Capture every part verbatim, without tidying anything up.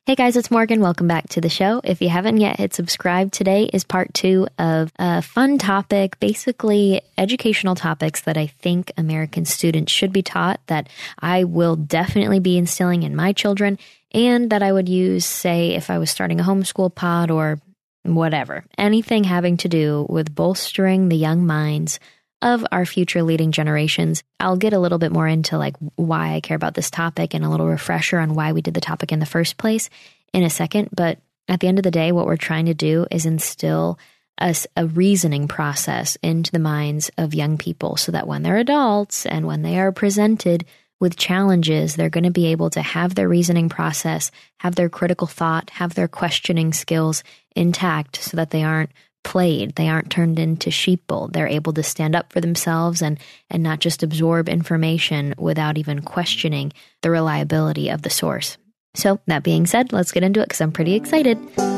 Hey guys, it's Morgan. Welcome back to the show. If you haven't yet hit subscribe, today is part two of a fun topic, basically educational topics that I think American students should be taught, that I will definitely be instilling in my children, and that I would use, say, if I was starting a homeschool pod or whatever, anything having to do with bolstering the young minds of our future leading generations. I'll get a little bit more into like why I care about this topic and a little refresher on why we did the topic in the first place in a second. But at the end of the day, what we're trying to do is instill a, a reasoning process into the minds of young people so that when they're adults and when they are presented with challenges, they're going to be able to have their reasoning process, have their critical thought, have their questioning skills intact so that they aren't played. They aren't turned into sheeple. They're able to stand up for themselves and, and not just absorb information without even questioning the reliability of the source. So that being said, let's get into it because I'm pretty excited.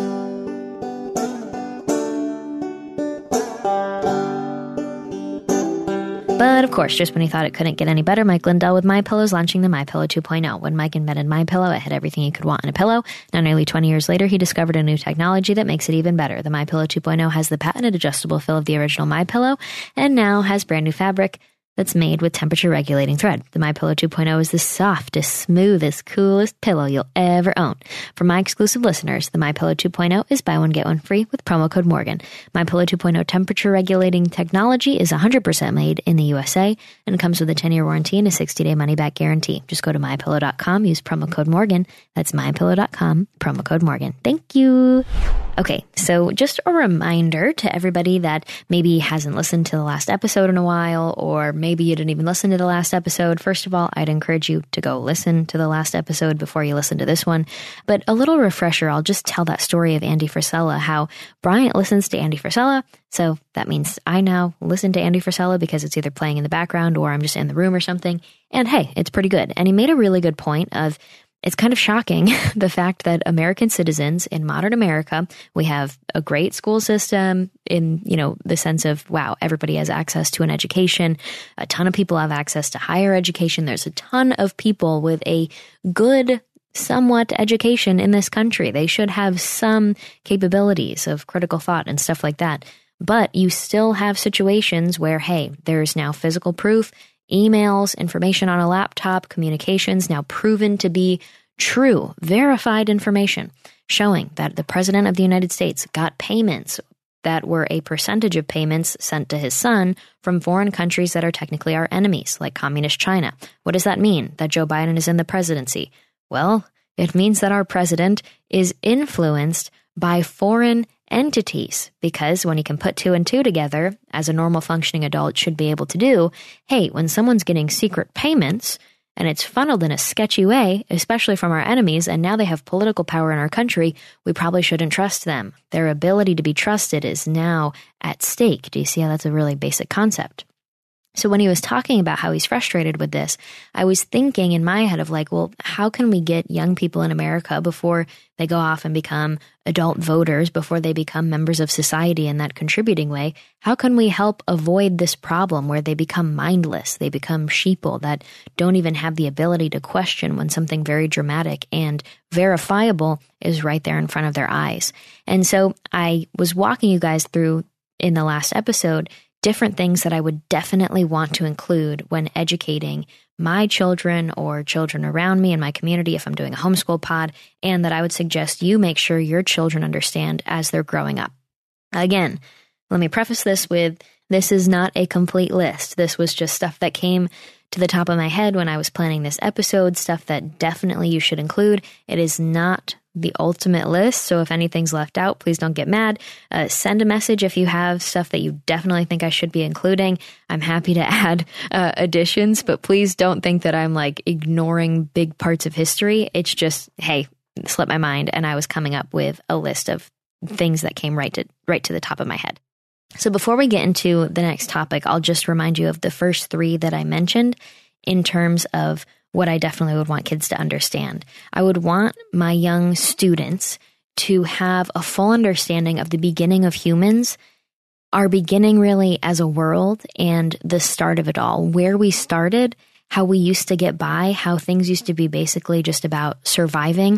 But of course, just when you thought it couldn't get any better, Mike Lindell with MyPillow is launching the MyPillow two point oh. When Mike invented MyPillow, it had everything you could want in a pillow. Now, nearly twenty years later, he discovered a new technology that makes it even better. The MyPillow two point oh has the patented adjustable fill of the original MyPillow and now has brand new fabric that's made with temperature-regulating thread. The MyPillow two point oh is the softest, smoothest, coolest pillow you'll ever own. For my exclusive listeners, the MyPillow two point oh is buy one, get one free with promo code Morgan. MyPillow two point oh temperature-regulating technology is one hundred percent made in the U S A and comes with a ten-year warranty and a sixty-day money-back guarantee. Just go to my pillow dot com, use promo code Morgan. That's my pillow dot com, promo code Morgan. Thank you. Okay, so just a reminder to everybody that maybe hasn't listened to the last episode in a while, or maybe you didn't even listen to the last episode. First of all, I'd encourage you to go listen to the last episode before you listen to this one. But a little refresher, I'll just tell that story of Andy Frisella, how Bryant listens to Andy Frisella. So that means I now listen to Andy Frisella because it's either playing in the background or I'm just in the room or something. And hey, it's pretty good. And he made a really good point of, it's kind of shocking, the fact that American citizens in modern America, we have a great school system in, you know, the sense of, wow, everybody has access to an education. A ton of people have access to higher education. There's a ton of people with a good, somewhat education in this country. They should have some capabilities of critical thought and stuff like that. But you still have situations where, hey, there's now physical proof, emails, information on a laptop, communications now proven to be true, verified information showing that the President of the United States got payments that were a percentage of payments sent to his son from foreign countries that are technically our enemies, like communist China. What does that mean? That Joe Biden is in the presidency? Well, it means that our president is influenced by foreign entities, because when you can put two and two together, as a normal functioning adult should be able to do, hey, when someone's getting secret payments and it's funneled in a sketchy way, especially from our enemies, and now they have political power in our country, we probably shouldn't trust them. Their ability to be trusted is now at stake. Do you see how that's a really basic concept? So when he was talking about how he's frustrated with this, I was thinking in my head of like, well, how can we get young people in America before they go off and become adult voters, before they become members of society in that contributing way? How can we help avoid this problem where they become mindless, they become sheeple that don't even have the ability to question when something very dramatic and verifiable is right there in front of their eyes? And so I was walking you guys through in the last episode different things that I would definitely want to include when educating my children or children around me in my community if I'm doing a homeschool pod, and that I would suggest you make sure your children understand as they're growing up. Again, let me preface this with, this is not a complete list. This was just stuff that came to the top of my head when I was planning this episode, stuff that definitely you should include. It is not the ultimate list, so if anything's left out, please don't get mad. Uh, send a message if you have stuff that you definitely think I should be including. I'm happy to add uh, additions, but please don't think that I'm like ignoring big parts of history. It's just, hey, slipped my mind, and I was coming up with a list of things that came right to right to the top of my head. So before we get into the next topic, I'll just remind you of the first three that I mentioned in terms of what I definitely would want kids to understand. I would want my young students to have a full understanding of the beginning of humans, our beginning really as a world, and the start of it all, where we started, how we used to get by, how things used to be basically just about surviving,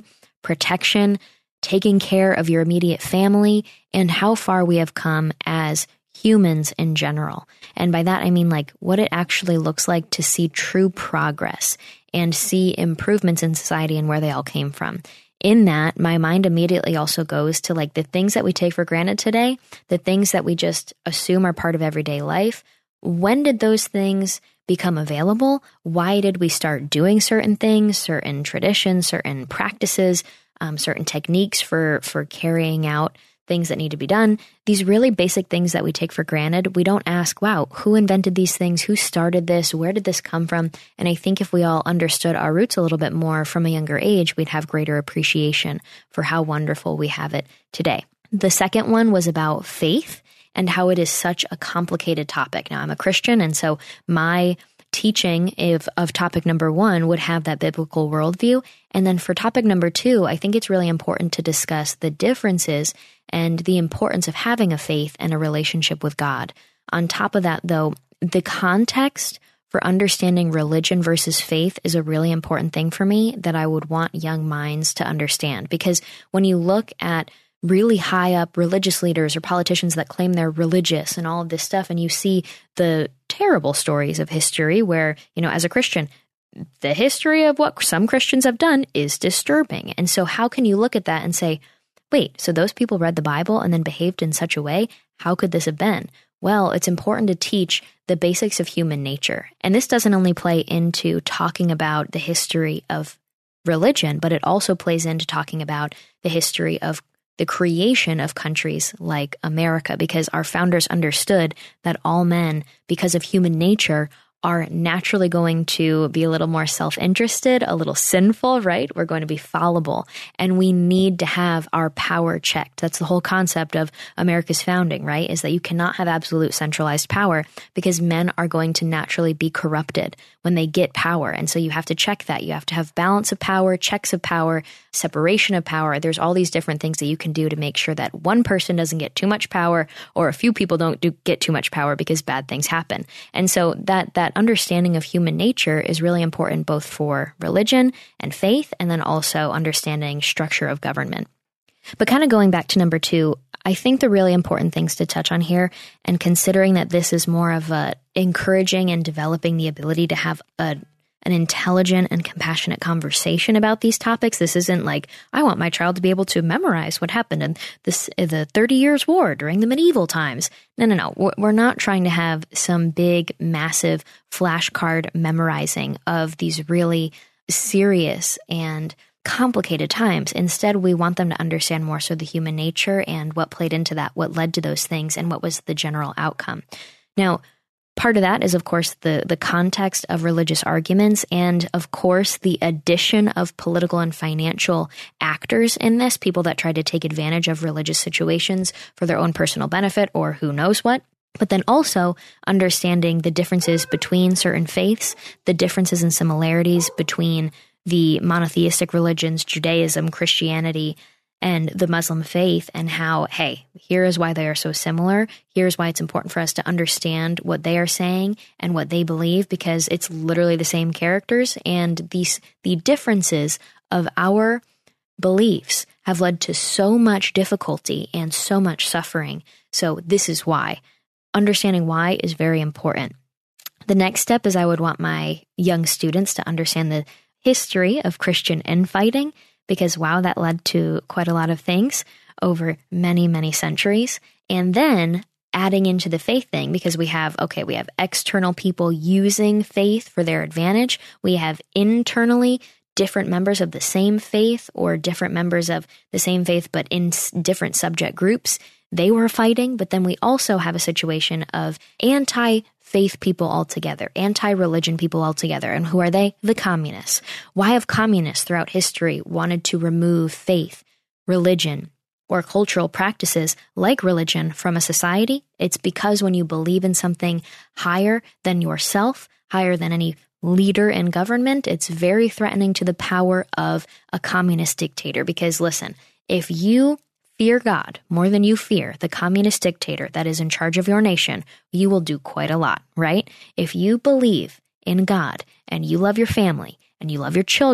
protection, taking care of your immediate family, and how far we have come as humans in general. And by that, I mean like what it actually looks like to see true progress and see improvements in society and where they all came from. In that, my mind immediately also goes to like the things that we take for granted today, the things that we just assume are part of everyday life. When did those things become available? Why did we start doing certain things, certain traditions, certain practices, um, certain techniques for, for carrying out things that need to be done? These really basic things that we take for granted, we don't ask, wow, who invented these things? Who started this? Where did this come from? And I think if we all understood our roots a little bit more from a younger age, we'd have greater appreciation for how wonderful we have it today. The second one was about faith and how it is such a complicated topic. Now, I'm a Christian, and so my teaching of, of topic number one would have that biblical worldview. And then for topic number two, I think it's really important to discuss the differences and the importance of having a faith and a relationship with God. On top of that, though, the context for understanding religion versus faith is a really important thing for me that I would want young minds to understand. Because when you look at really high up religious leaders or politicians that claim they're religious and all of this stuff, and you see the terrible stories of history where, you know, as a Christian, the history of what some Christians have done is disturbing. And so how can you look at that and say, wait, so those people read the Bible and then behaved in such a way? How could this have been? Well, it's important to teach the basics of human nature. And this doesn't only play into talking about the history of religion, but it also plays into talking about the history of the creation of countries like America, because our founders understood that all men, because of human nature, are naturally going to be a little more self-interested, a little sinful, right? We're going to be fallible, and we need to have our power checked. That's the whole concept of America's founding, right? Is that you cannot have absolute centralized power because men are going to naturally be corrupted when they get power. And so you have to check that. You have to have balance of power, checks of power, separation of power. There's all these different things that you can do to make sure that one person doesn't get too much power or a few people don't do, get too much power because bad things happen. And so that, that understanding of human nature is really important both for religion and faith, and then also understanding structure of government. But kind of going back to number two, I think the really important things to touch on here, and considering that this is more of a encouraging and developing the ability to have a an intelligent and compassionate conversation about these topics. This isn't like, I want my child to be able to memorize what happened in this, the Thirty Years' War during the medieval times. No, no, no. We're not trying to have some big, massive flashcard memorizing of these really serious and complicated times. Instead, we want them to understand more so the human nature and what played into that, what led to those things, and what was the general outcome. Now, part of that is, of course, the, the context of religious arguments and, of course, the addition of political and financial actors in this, people that try to take advantage of religious situations for their own personal benefit or who knows what. But then also understanding the differences between certain faiths, the differences and similarities between the monotheistic religions, Judaism, Christianity, and the Muslim faith, and how, hey, here is why they are so similar. Here's why it's important for us to understand what they are saying and what they believe, because it's literally the same characters, and these the differences of our beliefs have led to so much difficulty and so much suffering. So this is why. Understanding why is very important. The next step is I would want my young students to understand the history of Christian infighting, because, wow, that led to quite a lot of things over many, many centuries. And then adding into the faith thing, because we have, okay, we have external people using faith for their advantage. We have internally different members of the same faith or different members of the same faith, but in s- different subject groups. They were fighting, but then we also have a situation of anti-faith people altogether, anti-religion people altogether. And who are they? The communists. Why have communists throughout history wanted to remove faith, religion, or cultural practices like religion from a society? It's because when you believe in something higher than yourself, higher than any leader in government, it's very threatening to the power of a communist dictator. Because listen, if you fear God more than you fear the communist dictator that is in charge of your nation, you will do quite a lot, right? If you believe in God and you love your family and you love your children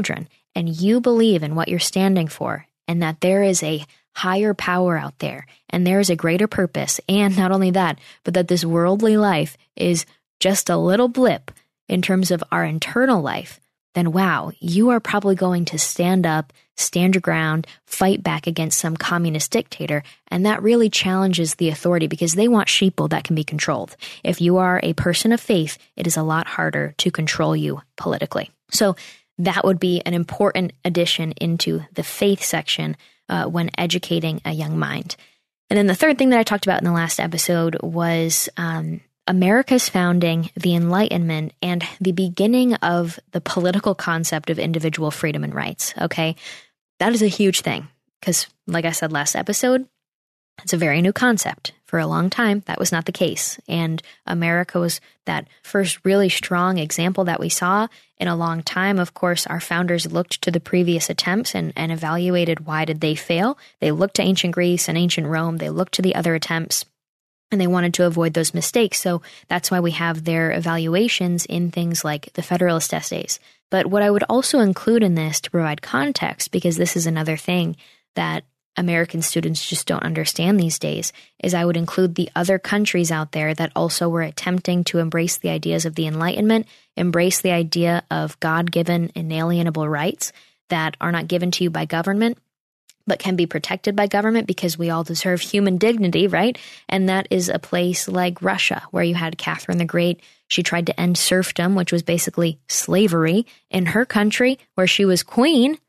and you believe in what you're standing for, and that there is a higher power out there, and there is a greater purpose, and not only that, but that this worldly life is just a little blip in terms of our internal life, then wow, you are probably going to stand up, stand your ground, fight back against some communist dictator, and that really challenges the authority because they want sheeple that can be controlled. If you are a person of faith, it is a lot harder to control you politically. So that would be an important addition into the faith section uh, when educating a young mind. And then the third thing that I talked about in the last episode was um, America's founding, the Enlightenment, and the beginning of the political concept of individual freedom and rights, okay? That is a huge thing because, like I said last episode, it's a very new concept. For a long time, that was not the case. And America was that first really strong example that we saw in a long time. Of course, our founders looked to the previous attempts and, and evaluated why did they fail. They looked to ancient Greece and ancient Rome. They looked to the other attempts. And they wanted to avoid those mistakes. So that's why we have their evaluations in things like the Federalist Essays. But what I would also include in this to provide context, because this is another thing that American students just don't understand these days, is I would include the other countries out there that also were attempting to embrace the ideas of the Enlightenment, embrace the idea of God-given inalienable rights that are not given to you by government, but can be protected by government because we all deserve human dignity, right? And that is a place like Russia, where you had Catherine the Great. She tried to end serfdom, which was basically slavery, in her country where she was queen.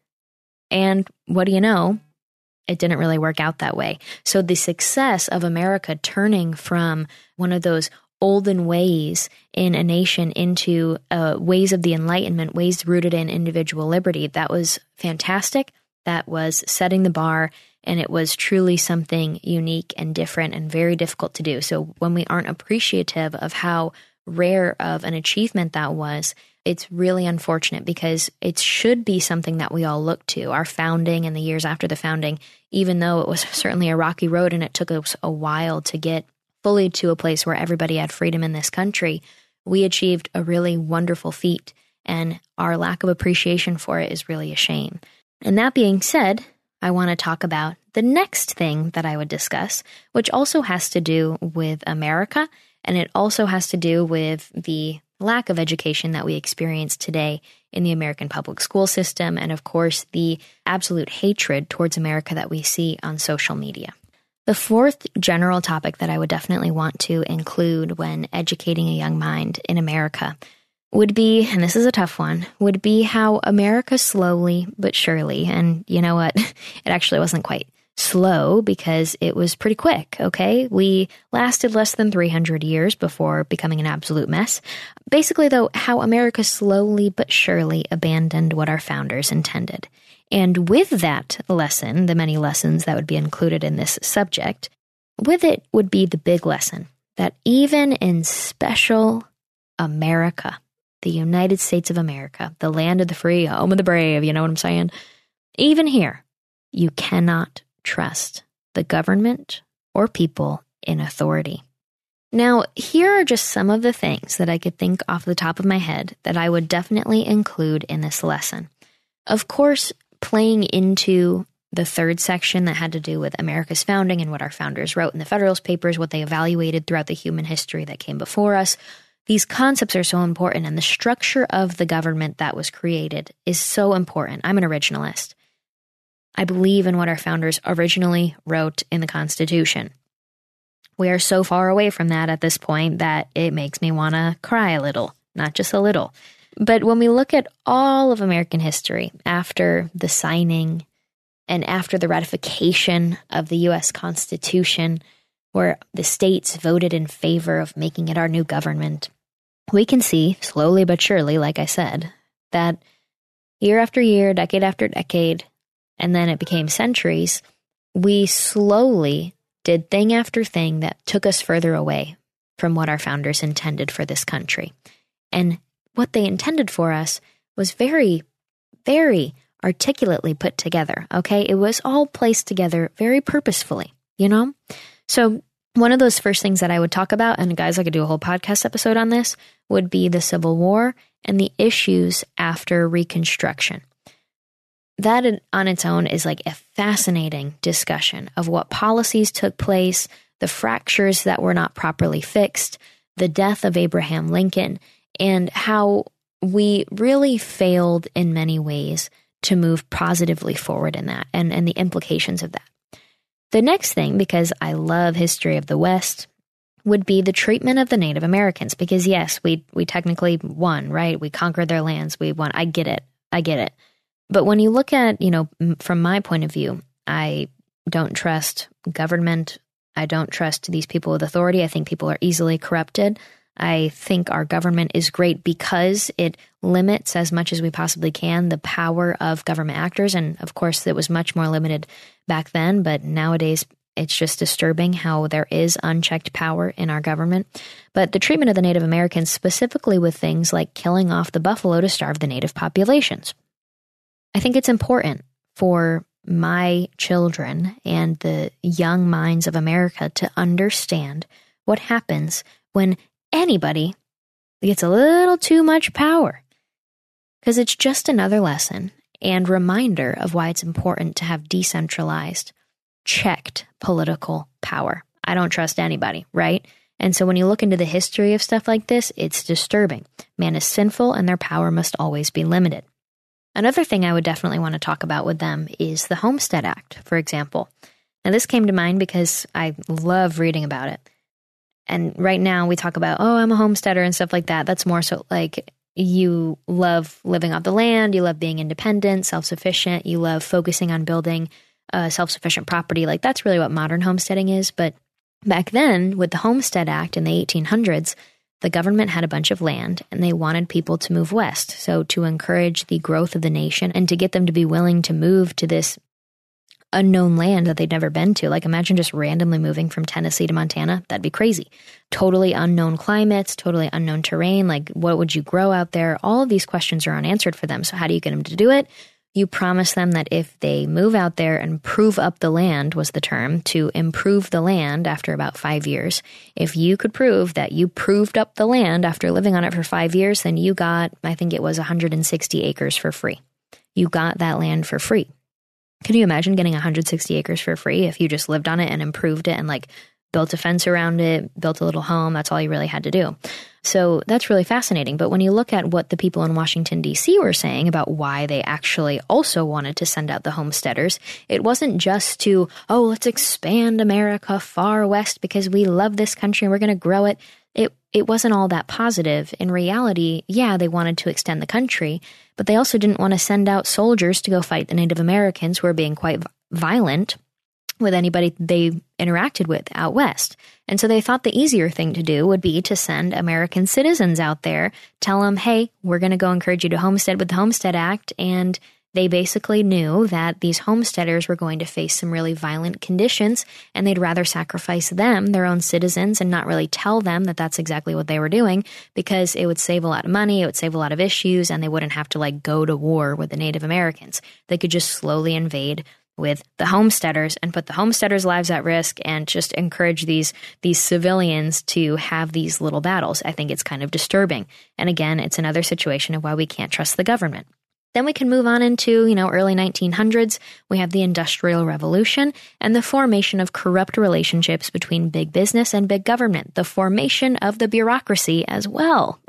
And what do you know? It didn't really work out that way. So the success of America turning from one of those olden ways in a nation into uh, ways of the Enlightenment, ways rooted in individual liberty, that was fantastic. That was setting the bar, and it was truly something unique and different and very difficult to do. So when we aren't appreciative of how rare of an achievement that was, it's really unfortunate because it should be something that we all look to. Our founding and the years after the founding, even though it was certainly a rocky road and it took us a while to get fully to a place where everybody had freedom in this country, we achieved a really wonderful feat, and our lack of appreciation for it is really a shame. And that being said, I want to talk about the next thing that I would discuss, which also has to do with America, and it also has to do with the lack of education that we experience today in the American public school system, and of course, the absolute hatred towards America that we see on social media. The fourth general topic that I would definitely want to include when educating a young mind in America would be, and this is a tough one, would be how America slowly but surely, and you know what, it actually wasn't quite slow because it was pretty quick, okay? We lasted less than three hundred years before becoming an absolute mess. Basically, though, how America slowly but surely abandoned what our founders intended. And with that lesson, the many lessons that would be included in this subject, with it would be the big lesson that even in special America, the United States of America, the land of the free, home of the brave, you know what I'm saying? Even here, you cannot trust the government or people in authority. Now, here are just some of the things that I could think off the top of my head that I would definitely include in this lesson. Of course, playing into the third section that had to do with America's founding and what our founders wrote in the Federalist Papers, what they evaluated throughout the human history that came before us, these concepts are so important, and the structure of the government that was created is so important. I'm an originalist. I believe in what our founders originally wrote in the Constitution. We are so far away from that at this point that it makes me want to cry a little, not just a little. But when we look at all of American history after the signing and after the ratification of the U S Constitution, where the states voted in favor of making it our new government, we can see, slowly but surely, like I said, that year after year, decade after decade, and then it became centuries, we slowly did thing after thing that took us further away from what our founders intended for this country. And what they intended for us was very, very articulately put together, okay? It was all placed together very purposefully, you know? So one of those first things that I would talk about, and guys, I could do a whole podcast episode on this, would be the Civil War and the issues after Reconstruction. that on its own is like a fascinating discussion of what policies took place, the fractures that were not properly fixed, the death of Abraham Lincoln, and how we really failed in many ways to move positively forward in that, and, and the implications of that. The next thing, because I love history of the West, would be the treatment of the Native Americans. Because yes, we we technically won, right? We conquered their lands. We won. I get it. I get it. But when you look at, you know, from my point of view, I don't trust government. I don't trust these people with authority. I think people are easily corrupted. I think our government is great because it limits as much as we possibly can the power of government actors. And of course, it was much more limited back then. But nowadays, it's just disturbing how there is unchecked power in our government. But the treatment of the Native Americans, specifically with things like killing off the buffalo to starve the native populations. I think it's important for my children and the young minds of America to understand what happens when anybody gets a little too much power. Because it's just another lesson and reminder of why it's important to have decentralized, checked political power. I don't trust anybody, right? And so when you look into the history of stuff like this, it's disturbing. Man is sinful and their power must always be limited. Another thing I would definitely want to talk about with them is the Homestead Act, for example. Now, this came to mind because I love reading about it. And right now we talk about, oh, I'm a homesteader and stuff like that. That's more so like you love living off the land, you love being independent, self-sufficient, you love focusing on building a self-sufficient property. Like that's really what modern homesteading is. But back then, with the Homestead Act in the eighteen hundreds, the government had a bunch of land and they wanted people to move west. So to encourage the growth of the nation and to get them to be willing to move to this unknown land that they'd never been to. Like imagine just randomly moving from Tennessee to Montana. That'd be crazy. Totally unknown climates, totally unknown terrain. Like what would you grow out there? All of these questions are unanswered for them. So how do you get them to do it? You promise them that if they move out there and prove up the land was the term, to improve the land after about five years. If you could prove that you proved up the land after living on it for five years, then you got, I think it was one hundred sixty acres for free. You got that land for free. Can you imagine getting one hundred sixty acres for free if you just lived on it and improved it and like built a fence around it, built a little home? That's all you really had to do. So that's really fascinating. But when you look at what the people in Washington, D C were saying about why they actually also wanted to send out the homesteaders, it wasn't just to, oh, let's expand America far west because we love this country and we're going to grow it. It it wasn't all that positive. In reality, yeah, they wanted to extend the country, but they also didn't want to send out soldiers to go fight the Native Americans who were being quite violent with anybody they interacted with out west. And so they thought the easier thing to do would be to send American citizens out there, tell them, hey, we're going to go encourage you to homestead with the Homestead Act. And they basically knew that these homesteaders were going to face some really violent conditions, and they'd rather sacrifice them, their own citizens, and not really tell them that that's exactly what they were doing, because it would save a lot of money, it would save a lot of issues, and they wouldn't have to like go to war with the Native Americans. They could just slowly invade with the homesteaders and put the homesteaders' lives at risk and just encourage these these civilians to have these little battles. I think it's kind of disturbing. And again, it's another situation of why we can't trust the government. Then we can move on into, you know, early nineteen hundreds. We have the Industrial Revolution and the formation of corrupt relationships between big business and big government, the formation of the bureaucracy as well.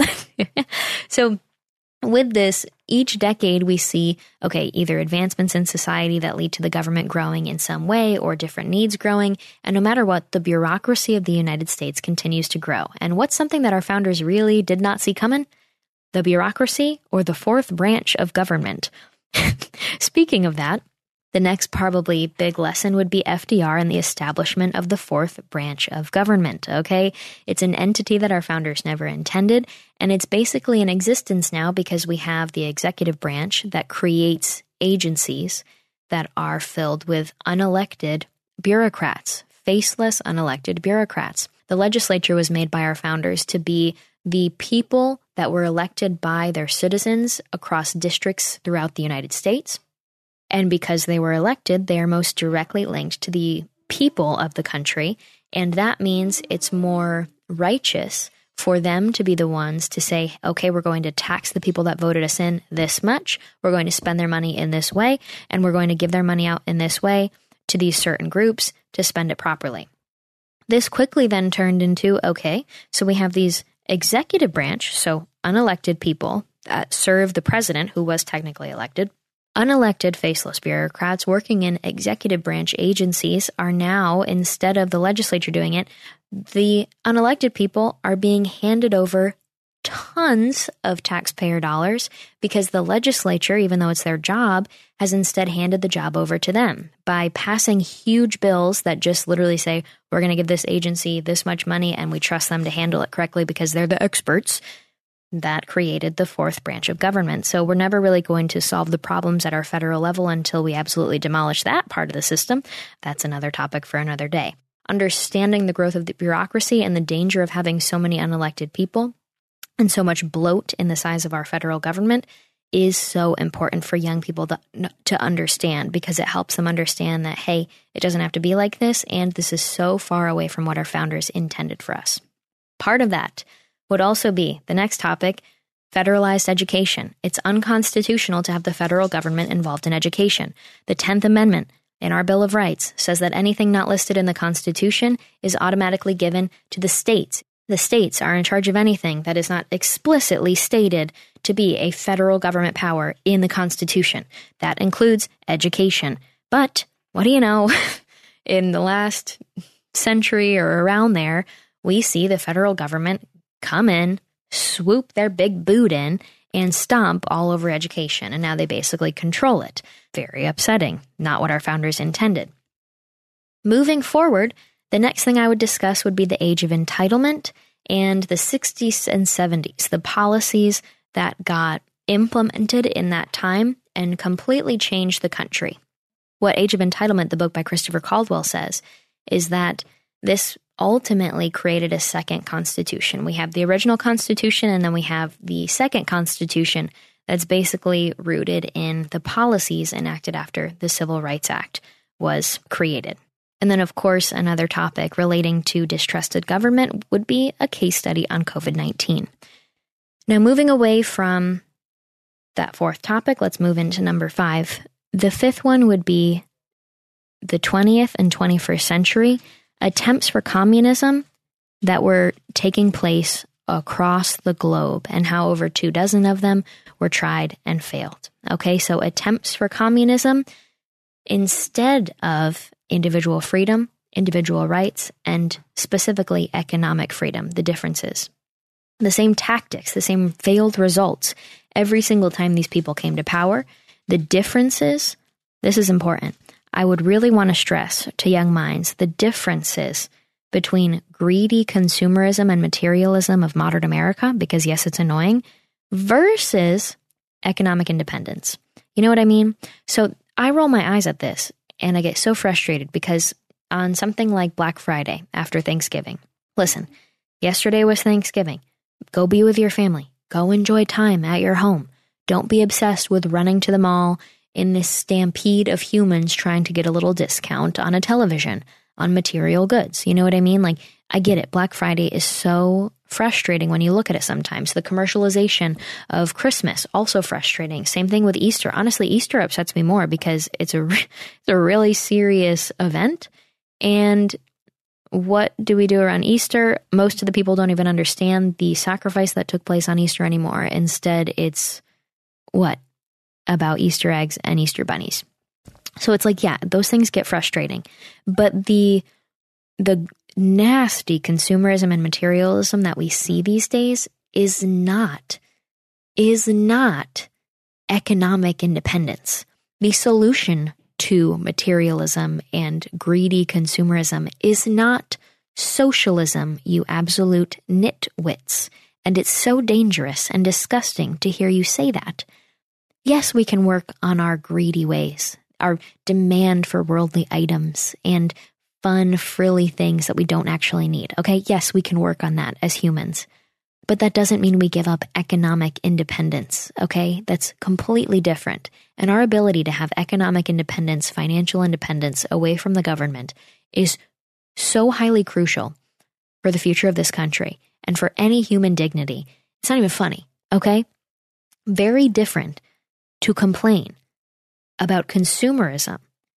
So with this, each decade we see, okay, either advancements in society that lead to the government growing in some way or different needs growing. And no matter what, the bureaucracy of the United States continues to grow. And what's something that our founders really did not see coming? The bureaucracy, or the fourth branch of government. Speaking of that, the next probably big lesson would be F D R and the establishment of the fourth branch of government, okay? It's an entity that our founders never intended, and it's basically in existence now because we have the executive branch that creates agencies that are filled with unelected bureaucrats, faceless unelected bureaucrats. The legislature was made by our founders to be the people that were elected by their citizens across districts throughout the United States. And because they were elected, they are most directly linked to the people of the country. And that means it's more righteous for them to be the ones to say, okay, we're going to tax the people that voted us in this much. We're going to spend their money in this way, and we're going to give their money out in this way to these certain groups to spend it properly. This quickly then turned into, okay, so we have these executive branch, so unelected people that serve the president, who was technically elected. Unelected, faceless bureaucrats working in executive branch agencies are now, instead of the legislature doing it, the unelected people are being handed over tons of taxpayer dollars because the legislature, even though it's their job, has instead handed the job over to them by passing huge bills that just literally say, we're going to give this agency this much money and we trust them to handle it correctly because they're the experts. That created the fourth branch of government. So we're never really going to solve the problems at our federal level until we absolutely demolish that part of the system. That's another topic for another day. Understanding the growth of the bureaucracy and the danger of having so many unelected people and so much bloat in the size of our federal government is so important for young people to, to understand, because it helps them understand that, hey, it doesn't have to be like this, and this is so far away from what our founders intended for us. Part of that would also be the next topic, federalized education. It's unconstitutional to have the federal government involved in education. The tenth Amendment in our Bill of Rights says that anything not listed in the Constitution is automatically given to the states. The states are in charge of anything that is not explicitly stated to be a federal government power in the Constitution. That includes education. But what do you know? In the last century or around there, we see the federal government come in, swoop their big boot in, and stomp all over education. And now they basically control it. Very upsetting. Not what our founders intended. Moving forward, the next thing I would discuss would be the age of entitlement and the sixties and seventies, the policies that got implemented in that time and completely changed the country. What Age of Entitlement, the book by Christopher Caldwell, says is that this ultimately created a second constitution. We have the original constitution, and then we have the second constitution that's basically rooted in the policies enacted after the Civil Rights Act was created. And then, of course, another topic relating to distrusted government would be a case study on covid nineteen. Now, moving away from that fourth topic, let's move into number five. The fifth one would be the twentieth and twenty-first century attempts for communism that were taking place across the globe, and how over two dozen of them were tried and failed. Okay, so attempts for communism instead of individual freedom, individual rights, and specifically economic freedom, the differences. The same tactics, the same failed results every single time these people came to power. The differences, this is important. I would really want to stress to young minds the differences between greedy consumerism and materialism of modern America, because yes, it's annoying, versus economic independence. You know what I mean? So I roll my eyes at this and I get so frustrated because on something like Black Friday after Thanksgiving, listen, yesterday was Thanksgiving. Go be with your family. Go enjoy time at your home. Don't be obsessed with running to the mall in this stampede of humans trying to get a little discount on a television, on material goods. You know what I mean? Like, I get it. Black Friday is so frustrating when you look at it sometimes. The commercialization of Christmas, also frustrating. Same thing with Easter. Honestly, Easter upsets me more because it's a, it's a really serious event. And what do we do around Easter? Most of the people don't even understand the sacrifice that took place on Easter anymore. Instead, it's what? About Easter eggs and Easter bunnies. So it's like, yeah, those things get frustrating. But the the nasty consumerism and materialism that we see these days is not, is not economic independence. The solution to materialism and greedy consumerism is not socialism, you absolute nitwits. And it's so dangerous and disgusting to hear you say that. Yes, we can work on our greedy ways, our demand for worldly items and fun, frilly things that we don't actually need. Okay, yes, we can work on that as humans. But that doesn't mean we give up economic independence, okay? That's completely different. And our ability to have economic independence, financial independence away from the government is so highly crucial for the future of this country. and for any human dignity. It's not even funny, okay? Very different to complain about consumerism.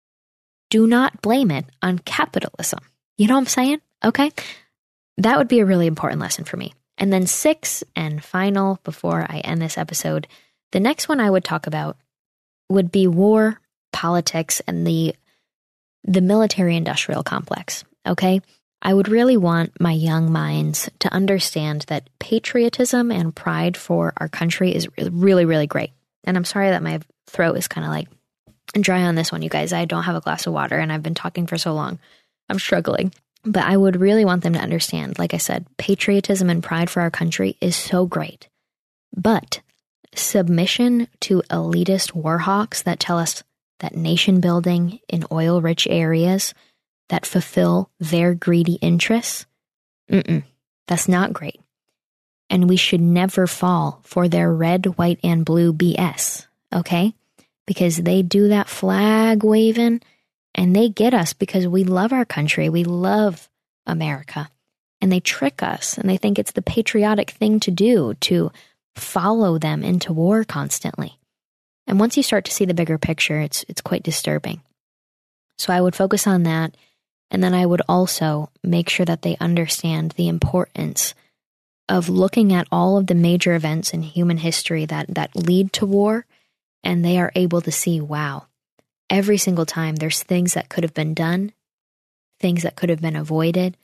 Do not blame it on capitalism. You know what I'm saying? Okay? That would be a really important lesson for me. And then six and final, before I end this episode, the next one I would talk about would be war, politics, and the the military-industrial complex, okay? I would really want my young minds to understand that patriotism and pride for our country is really, really great. And I'm sorry that my throat is kind of like dry on this one, you guys. I don't have a glass of water, and I've been talking for so long. I'm struggling. But I would really want them to understand, like I said, patriotism and pride for our country is so great. But submission to elitist war hawks that tell us that nation building in oil-rich areas that fulfill their greedy interests, mm-mm, that's not great. And we should never fall for their red, white, and blue B S, okay? Because they do that flag waving, and they get us because we love our country. We love America. And they trick us, and they think it's the patriotic thing to do to follow them into war constantly. And once you start to see the bigger picture, it's it's quite disturbing. So I would focus on that, and then I would also make sure that they understand the importance of looking at all of the major events in human history that, that lead to war, and they are able to see, wow, every single time there's things that could have been done, things that could have been avoided,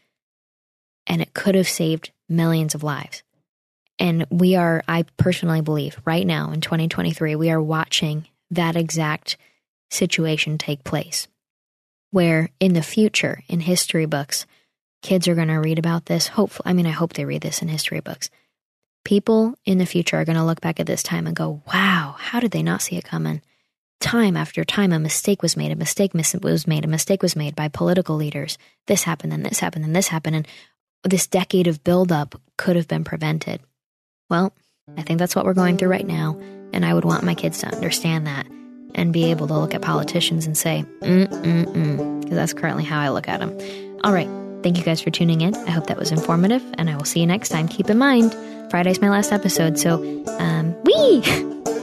and it could have saved millions of lives. And we are, I personally believe, right now in twenty twenty-three, we are watching that exact situation take place. Where in the future, in history books, kids are going to read about this. Hopefully, I mean, I hope they read this in history books. People in the future are going to look back at this time and go, wow, how did they not see it coming? Time after time, a mistake was made, a mistake was made, a mistake was made by political leaders. This happened, and this happened, and this happened, and this decade of buildup could have been prevented. Well, I think that's what we're going through right now, and I would want my kids to understand that and be able to look at politicians and say, mm-mm-mm, because that's currently how I look at them. All right, thank you guys for tuning in. I hope that was informative, and I will see you next time. Keep in mind, Friday's my last episode, so, um, wee!